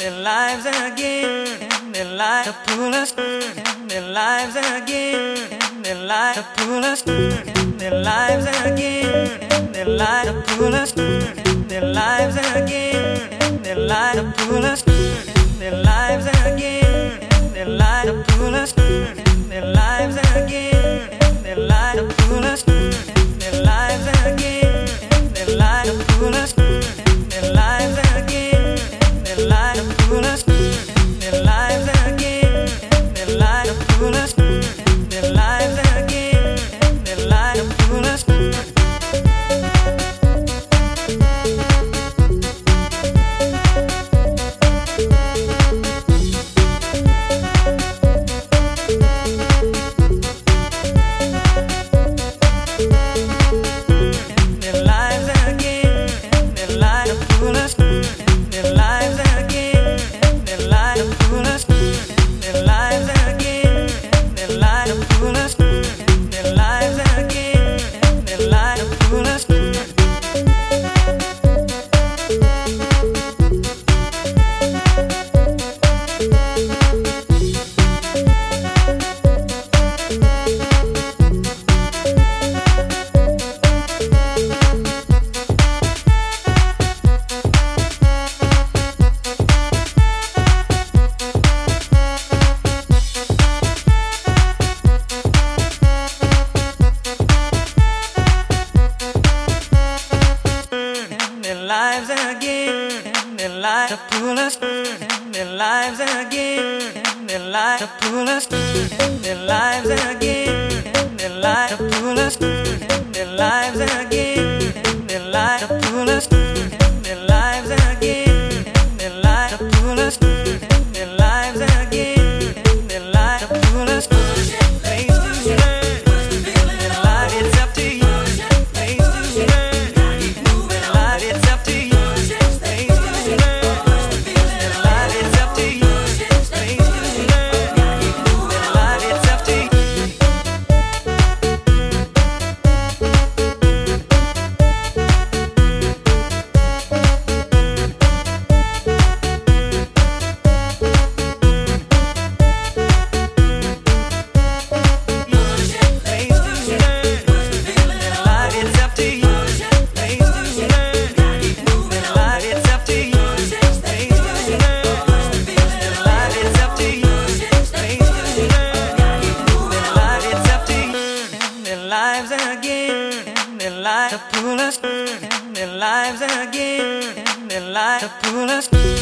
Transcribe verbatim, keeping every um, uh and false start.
their lives again, their lives to pull us, their lives again, their lives to pull us, their lives again, their lives to pull us, their lives again, their lives to pull us, their lives again, their lives to pull us, their lives again, their lives to pull us, their lives again, their lives to pull us, their lives again, their lives to pull us, their lives again, their lives to pull us, their lives again, their lives to pull us. Lives again, their lives to pull us, their lives again, their lives to pull us, their lives again, their lives to pull us, their lives again, their lives to pull us, their lives again, their lives to pull us, their lives again, their lives to pull us. Place to learn, their life it's up to you. Place to learn, their life it's up to you. Lives again, their lives to pull us, their lives again, their lives to pull us.